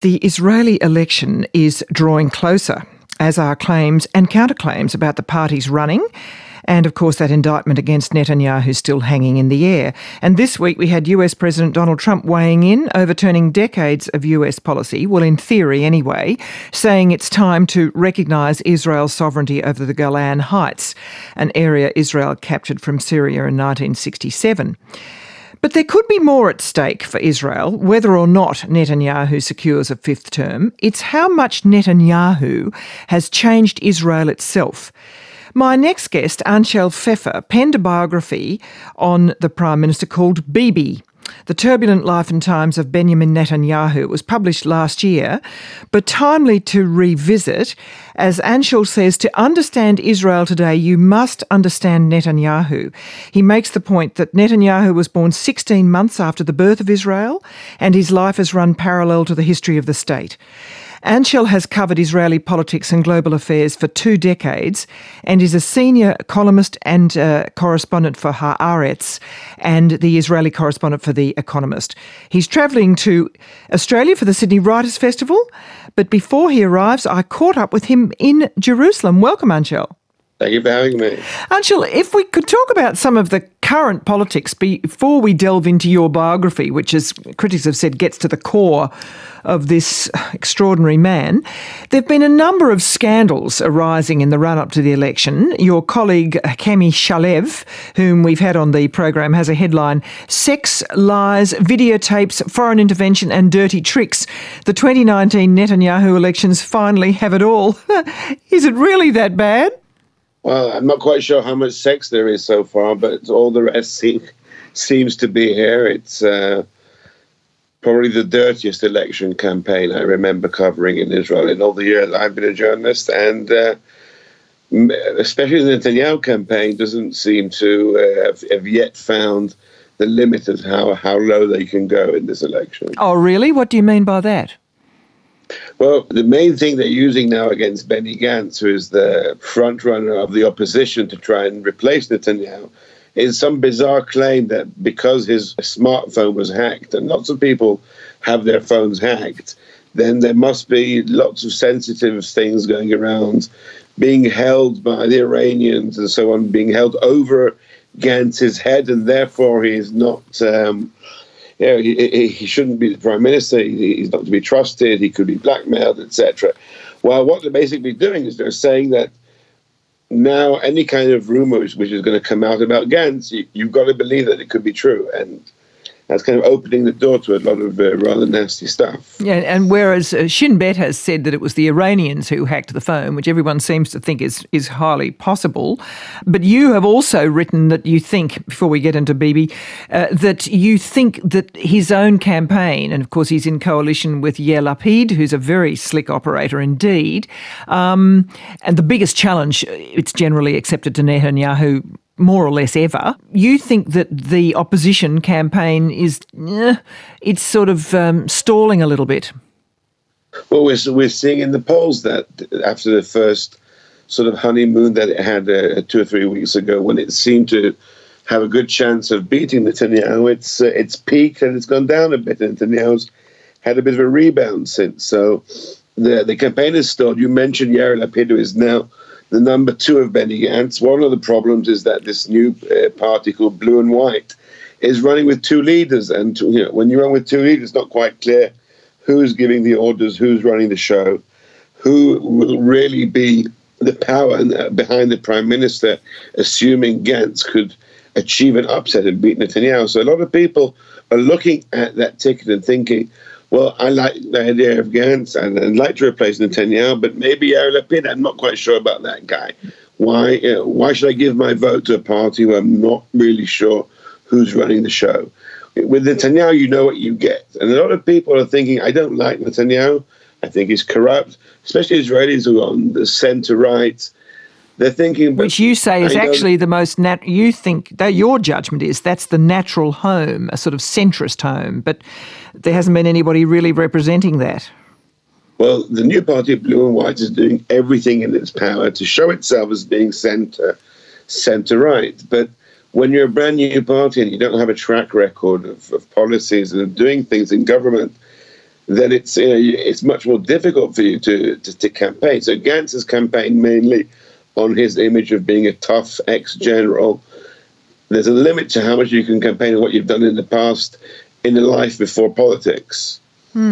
The Israeli election is drawing closer, as are claims and counterclaims about the parties running, and of course that indictment against Netanyahu still hanging in the air. And this week we had US President Donald Trump weighing in, overturning decades of US policy, well in theory anyway, saying it's time to recognise Israel's sovereignty over the Golan Heights, an area Israel captured from Syria in 1967. But there could be more at stake for Israel, whether or not Netanyahu secures a fifth term. It's how much Netanyahu has changed Israel itself. My next guest, Anshel Pfeffer, penned a biography on the Prime Minister called Bibi, The Turbulent Life and Times of Benjamin Netanyahu. It was published last year, but timely to revisit. As Anshel says, to understand Israel today, you must understand Netanyahu. He makes the point that Netanyahu was born 16 months after the birth of Israel, and his life has run parallel to the history of the state. Anshel has covered Israeli politics and global affairs for 2 decades and is a senior columnist and correspondent for Haaretz and the Israeli correspondent for The Economist. He's travelling to Australia for the Sydney Writers' Festival, but before he arrives, I caught up with him in Jerusalem. Welcome, Anshel. Thank you for having me. Anshel, if we could talk about some of the current politics before we delve into your biography, which, as critics have said, gets to the core of this extraordinary man. There have been a number of scandals arising in the run-up to the election. Your colleague Cami Shalev, whom we've had on the program, has a headline, Sex, Lies, Videotapes, Foreign Intervention and Dirty Tricks. The 2019 Netanyahu elections finally have it all. Is it really that bad? Well, I'm not quite sure how much sex there is so far, but all the rest seems to be here. It's probably the dirtiest election campaign I remember covering in Israel in all the years I've been a journalist. And especially the Netanyahu campaign doesn't seem to have yet found the limit of how low they can go in this election. Oh, really? What do you mean by that? Well, the main thing they're using now against Benny Gantz, who is the front runner of the opposition to try and replace Netanyahu, is some bizarre claim that because his smartphone was hacked, and lots of people have their phones hacked, then there must be lots of sensitive things going around, being held by the Iranians and so on, being held over Gantz's head, and therefore he is not... he shouldn't be the prime minister. He's not to be trusted. He could be blackmailed, etc. Well, what they're basically doing is they're saying that now any kind of rumors which is going to come out about Gantz, you've got to believe that it could be true. And that's kind of opening the door to a lot of rather nasty stuff. Yeah, and whereas Shin Bet has said that it was the Iranians who hacked the phone, which everyone seems to think is highly possible, but you have also written that you think, before we get into Bibi, that you think that his own campaign, and of course he's in coalition with Yair Lapid, who's a very slick operator indeed, and the biggest challenge, it's generally accepted, to Netanyahu more or less ever. You think that the opposition campaign is, it's sort of stalling a little bit? Well, we're seeing in the polls that after the first sort of honeymoon that it had 2 or 3 weeks ago, when it seemed to have a good chance of beating Netanyahu, it's peaked and it's gone down a bit. And Netanyahu's had a bit of a rebound since. So the campaign is stalled. You mentioned Yair Lapid, who is now the number 2 of Benny Gantz. One of the problems is that this new party called Blue and White is running with 2 leaders. And when you run with 2 leaders, it's not quite clear who's giving the orders, who's running the show, who will really be the power behind the prime minister, assuming Gantz could achieve an upset and beat Netanyahu. So a lot of people are looking at that ticket and thinking, well, I like the idea of Gantz and I'd like to replace Netanyahu, but maybe Yair Lapid, I'm not quite sure about that guy. Why should I give my vote to a party where I'm not really sure who's running the show? With Netanyahu, you know what you get. And a lot of people are thinking, I don't like Netanyahu. I think he's corrupt, especially Israelis who are on the centre-right. They're thinking... Which you say is actually the most... you think that your judgment is that's the natural home, a sort of centrist home, but there hasn't been anybody really representing that. Well, the new party, Blue and White, is doing everything in its power to show itself as being centre-right. But when you're a brand new party and you don't have a track record of policies and of doing things in government, then it's much more difficult for you to campaign. So Gantz has campaigned mainly on his image of being a tough ex-general. There's a limit to how much you can campaign on what you've done in the past in a life before politics.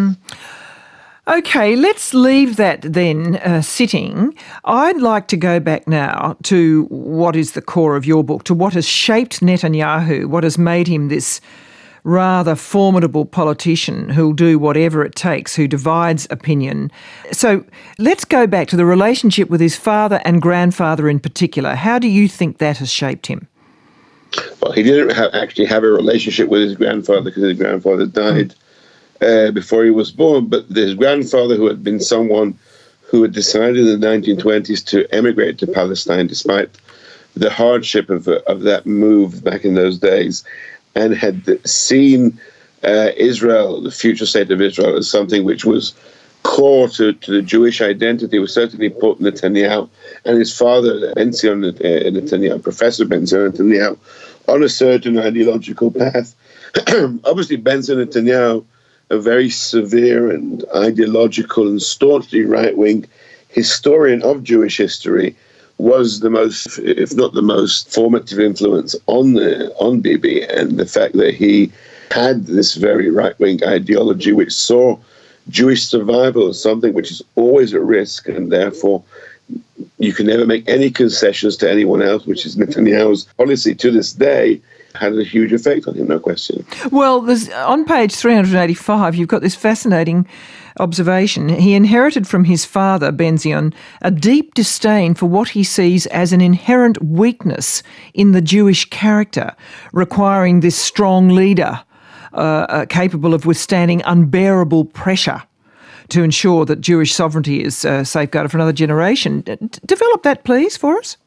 Okay, let's leave that then sitting. I'd like to go back now to what is the core of your book, to what has shaped Netanyahu, what has made him this rather formidable politician who'll do whatever it takes, who divides opinion. So let's go back to the relationship with his father and grandfather in particular. How do you think that has shaped him? Well, he didn't actually have a relationship with his grandfather because his grandfather died before he was born, but his grandfather, who had been someone who had decided in the 1920s to emigrate to Palestine despite the hardship of that move back in those days, and had seen Israel, the future state of Israel, as something which was core to the Jewish identity, was certainly put Netanyahu and his father, Ben-Zion Netanyahu, Professor Ben-Zion Netanyahu, on a certain ideological path. Obviously, Ben-Zion Netanyahu, a very severe and ideological and staunchly right-wing historian of Jewish history, was the most, if not the most, formative influence on Bibi, and the fact that he had this very right-wing ideology which saw Jewish survival as something which is always at risk, and therefore you can never make any concessions to anyone else, which is Netanyahu's policy to this day, had a huge effect on him, no question. Well, on page 385, you've got this fascinating observation. He inherited from his father, Ben-Zion, a deep disdain for what he sees as an inherent weakness in the Jewish character, requiring this strong leader capable of withstanding unbearable pressure to ensure that Jewish sovereignty is safeguarded for another generation. Develop that, please, for us.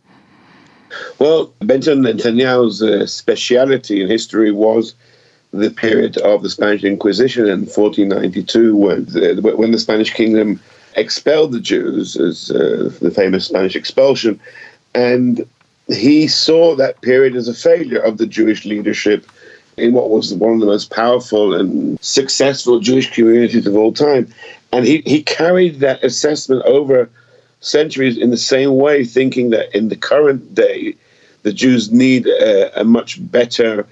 Well, Benjamin Netanyahu's speciality in history was the period of the Spanish Inquisition in 1492, when the Spanish kingdom expelled the Jews, as the famous Spanish expulsion. And he saw that period as a failure of the Jewish leadership in what was one of the most powerful and successful Jewish communities of all time. And he carried that assessment over centuries in the same way, thinking that in the current day, the Jews need a much better,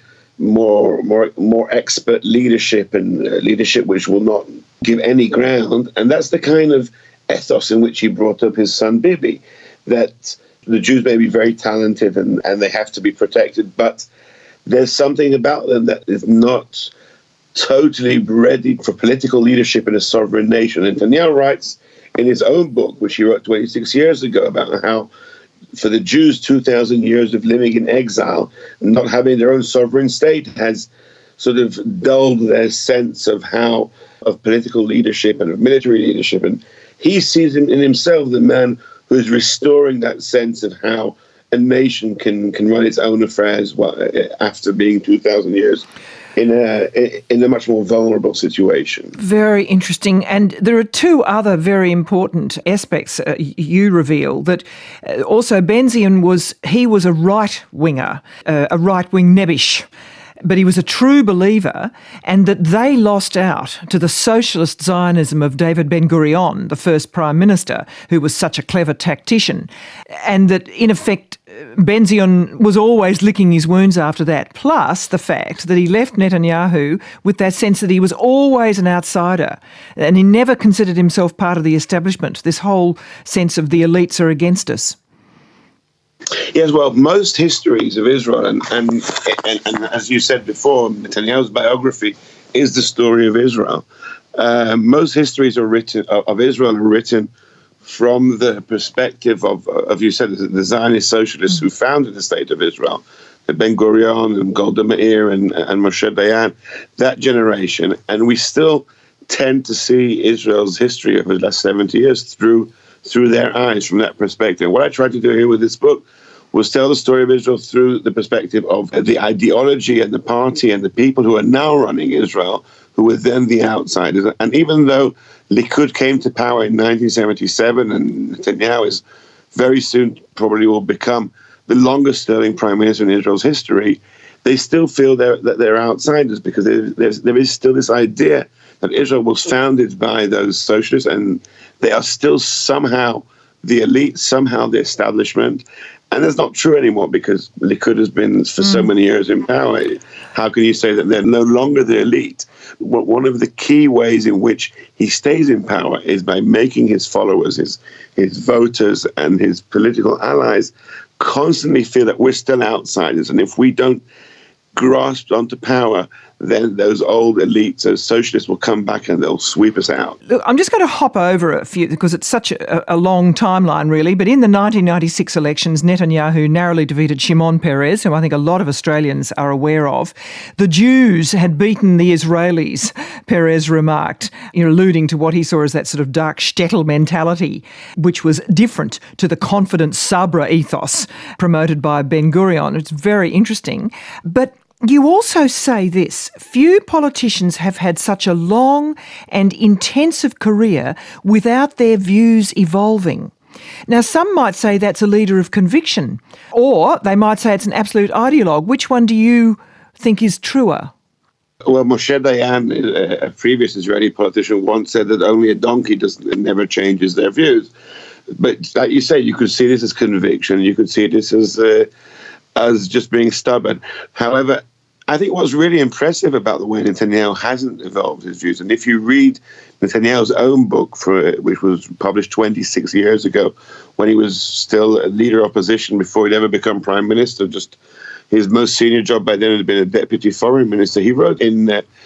more expert leadership, and leadership which will not give any ground. And that's the kind of ethos in which he brought up his son Bibi, that the Jews may be very talented and they have to be protected, but there's something about them that is not totally ready for political leadership in a sovereign nation. And Netanyahu writes in his own book, which he wrote 26 years ago, about how for the Jews, 2,000 years of living in exile and not having their own sovereign state has sort of dulled their sense of political leadership and of military leadership. And he sees in himself the man who is restoring that sense of how a nation can run its own affairs after being 2,000 years in a much more vulnerable situation. Very interesting. And there are two other very important aspects you reveal, that also Ben-Zion was a right-winger, a right-wing Nebish. But he was a true believer, and that they lost out to the socialist Zionism of David Ben-Gurion, the first prime minister, who was such a clever tactician, and that, in effect, Ben-Zion was always licking his wounds after that, plus the fact that he left Netanyahu with that sense that he was always an outsider, and he never considered himself part of the establishment, this whole sense of the elites are against us. Yes, well, most histories of Israel, and as you said before, Netanyahu's biography is the story of Israel. Most histories of Israel are written from the perspective of you said, the Zionist socialists who founded the state of Israel, Ben-Gurion and Golda Meir and Moshe Dayan, that generation. And we still tend to see Israel's history over the last 70 years through their eyes, from that perspective. What I tried to do here with this book was tell the story of Israel through the perspective of the ideology and the party and the people who are now running Israel, who were then the outsiders. And even though Likud came to power in 1977 and Netanyahu is very soon probably will become the longest serving prime minister in Israel's history, they still feel that they're outsiders, because there is still this idea that Israel was founded by those socialists, and they are still somehow the elite, somehow the establishment. And that's not true anymore because Likud has been for so many years in power. How can you say that they're no longer the elite? Well, one of the key ways in which he stays in power is by making his followers, his voters and his political allies constantly feel that we're still outsiders. And if we don't grasp onto power, then those old elites, those socialists will come back and they'll sweep us out. Look, I'm just going to hop over a few because it's such a long timeline, really. But in the 1996 elections, Netanyahu narrowly defeated Shimon Peres, who I think a lot of Australians are aware of. The Jews had beaten the Israelis, Peres remarked, alluding to what he saw as that sort of dark shtetl mentality, which was different to the confident Sabra ethos promoted by Ben Gurion. It's very interesting. But you also say this: few politicians have had such a long and intensive career without their views evolving. Now, some might say that's a leader of conviction, or they might say it's an absolute ideologue. Which one do you think is truer? Well, Moshe Dayan, a previous Israeli politician, once said that only a donkey never changes their views. But like you say, you could see this as conviction. You could see this as just being stubborn. However, I think what's really impressive about the way Netanyahu hasn't evolved his views, and if you read Netanyahu's own book, which was published 26 years ago, when he was still a leader of opposition before he'd ever become prime minister, just his most senior job by then had been a deputy foreign minister. He wrote in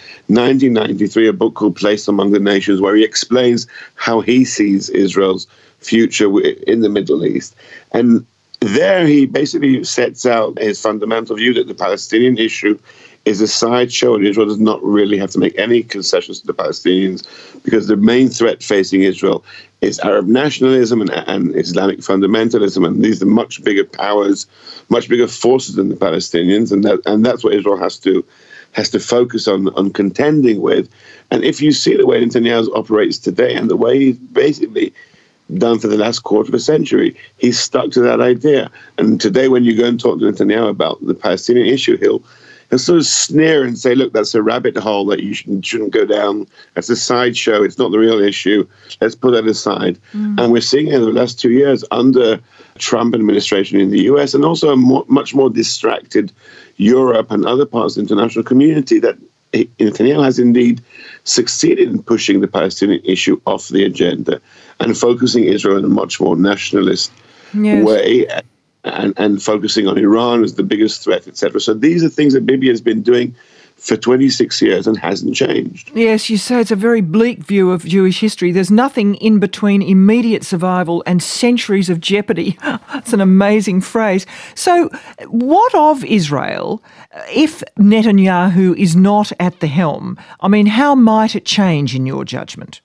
1993 a book called Place Among the Nations, where he explains how he sees Israel's future in the Middle East. And there he basically sets out his fundamental view that the Palestinian issue is a sideshow and Israel does not really have to make any concessions to the Palestinians because the main threat facing Israel is Arab nationalism and Islamic fundamentalism, and these are much bigger powers, much bigger forces than the Palestinians, and that's what Israel has to focus on contending with. And if you see the way Netanyahu operates today and the way he's basically done for the last quarter of a century, he's stuck to that idea. And today when you go and talk to Netanyahu about the Palestinian issue, he'll sort of sneer and say, look, that's a rabbit hole that you shouldn't go down. That's a sideshow. It's not the real issue. Let's put that aside. And we're seeing in the last 2 years under Trump administration in the US and also a much more distracted Europe and other parts of the international community that Netanyahu has indeed succeeded in pushing the Palestinian issue off the agenda and focusing Israel in a much more nationalist way and focusing on Iran as the biggest threat, etc. So these are things that Bibi has been doing for 26 years and hasn't changed. Yes, you say it's a very bleak view of Jewish history. There's nothing in between immediate survival and centuries of jeopardy. That's an amazing phrase. So what of Israel if Netanyahu is not at the helm? I mean, how might it change in your judgment?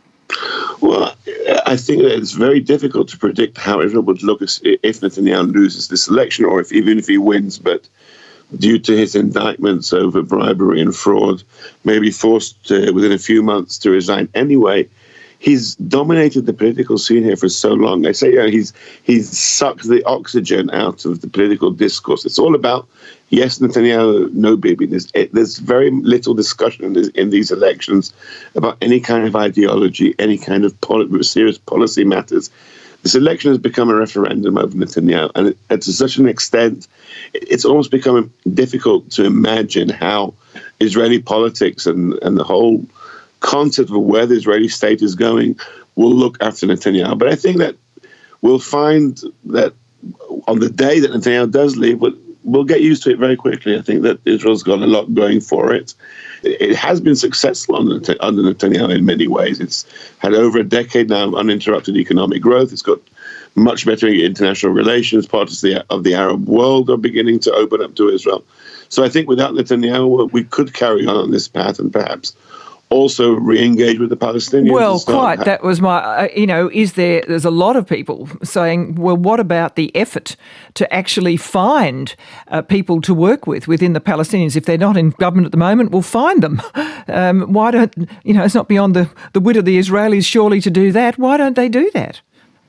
Well, I think that it's very difficult to predict how Israel would look if Netanyahu loses this election or even if he wins, but due to his indictments over bribery and fraud, may be forced within a few months to resign anyway. He's dominated the political scene here for so long. I say he's sucked the oxygen out of the political discourse. It's all about yes, Netanyahu, no Bibi. There's very little discussion in these elections about any kind of ideology, any kind of serious policy matters. This election has become a referendum over Netanyahu, and to such an extent, it's almost become difficult to imagine how Israeli politics and the whole concept of where the Israeli state is going will look after Netanyahu. But I think that we'll find that on the day that Netanyahu does leave, we'll get used to it very quickly. I think that Israel's got a lot going for it. It has been successful under Netanyahu in many ways. It's had over a decade now of uninterrupted economic growth. It's got much better international relations. Parts of the Arab world are beginning to open up to Israel. So I think without Netanyahu, we could carry on this path and perhaps also re-engage with the Palestinians. Well, quite. That was my, there's a lot of people saying, well, what about the effort to actually find people to work with within the Palestinians? If they're not in government at the moment, we'll find them. Why don't, it's not beyond the wit of the Israelis surely to do that. Why don't they do that?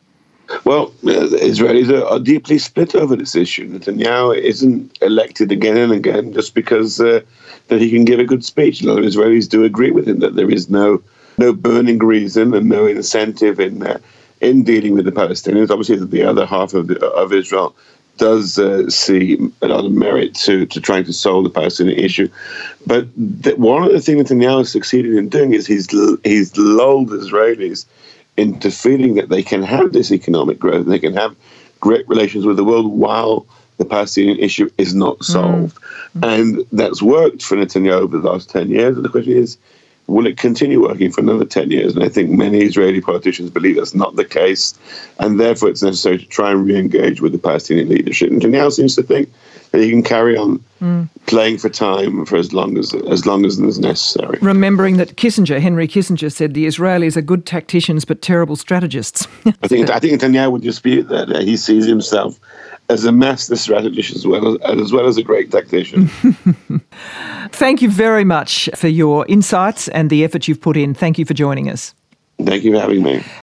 Well, the Israelis are deeply split over this issue. Netanyahu isn't elected again and again just because that he can give a good speech. A lot of Israelis do agree with him that there is no burning reason and no incentive in dealing with the Palestinians. Obviously, the other half of Israel does see a lot of merit to trying to solve the Palestinian issue. But one of the things Netanyahu has succeeded in doing is he's lulled Israelis into feeling that they can have this economic growth and they can have great relations with the world while the Palestinian issue is not solved. And that's worked for Netanyahu over the last 10 years. And the question is, will it continue working for another 10 years? And I think many Israeli politicians believe that's not the case. And therefore, it's necessary to try and re-engage with the Palestinian leadership. And Netanyahu seems to think that he can carry on playing for time for as long as is necessary. Remembering that Henry Kissinger said the Israelis are good tacticians but terrible strategists. I think Netanyahu would dispute that. He sees himself as a master strategist as well as a great tactician. Thank you very much for your insights and the effort you've put in. Thank you for joining us. Thank you for having me.